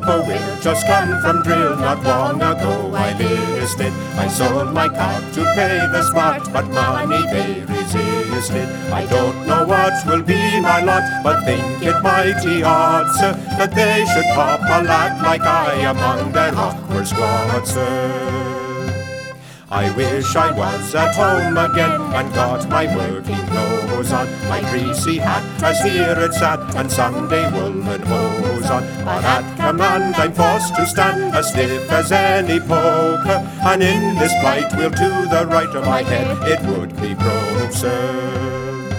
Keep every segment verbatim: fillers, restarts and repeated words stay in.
whippoorwill just come from drill. Not long ago I listed, I sold my cow to pay the smart, but money they resisted. I don't know what will be my lot, but think it mighty odd, sir, that they should pop a lad like I among their awkward squad, sir. I wish I was at home again and got my working clothes on, my greasy hat as here it sat, and Sunday woolen hose on. But at command I'm forced to stand as stiff as any poker, and in this plight wheel to the right of my head it would be broke, sir.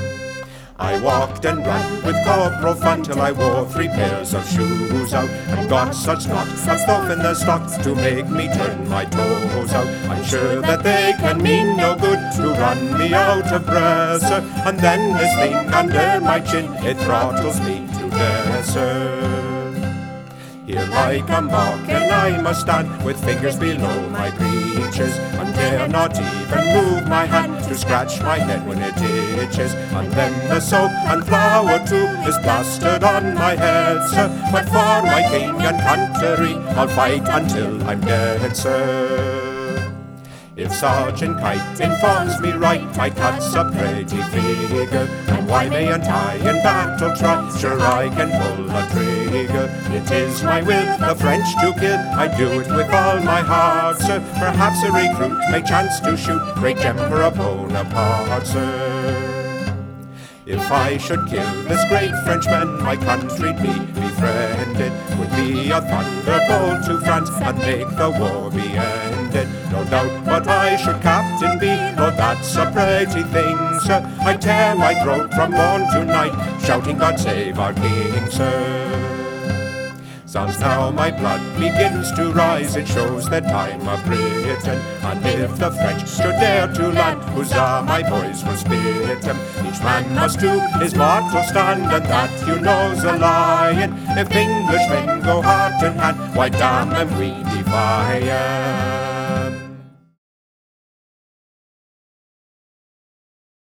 I walked and ran with corporal fun till I wore three pairs of shoes out, and got such knots of stuff in the stocks to make me turn my toes out. I'm sure that they can mean no good to run me out of breath, sir, and then this thing under my chin, it throttles me to death, sir. Here like a mock and I must stand with fingers below my breeches, and dare not even move my hand to scratch my head when it itches. And then the soap and flour too is plastered on my head, sir, but for my king and country I'll fight until I'm dead, sir. If Sergeant Kite informs me right, my cut's a pretty figure, and why mayn't I in battle try? Sure I can pull a trigger. It is my will the French to kill, I do it with all my heart, sir. Perhaps a recruit may chance to shoot great Emperor Bonaparte, sir. If I should kill this great Frenchman, my country'd be befriended, would be a thunderbolt to France, and make the war be ended. No doubt but I should captain be, oh that's a pretty thing, sir. I tear my throat from morn to night, shouting God save our King, sir. Sounds now my blood begins to rise, it shows that I'm a Briton, and if the French should dare to land, huzzah my boys will spit 'em. Each man must do his mortal stand, and that you know's a lion. If Englishmen go heart in hand, why damn 'em we defy 'em.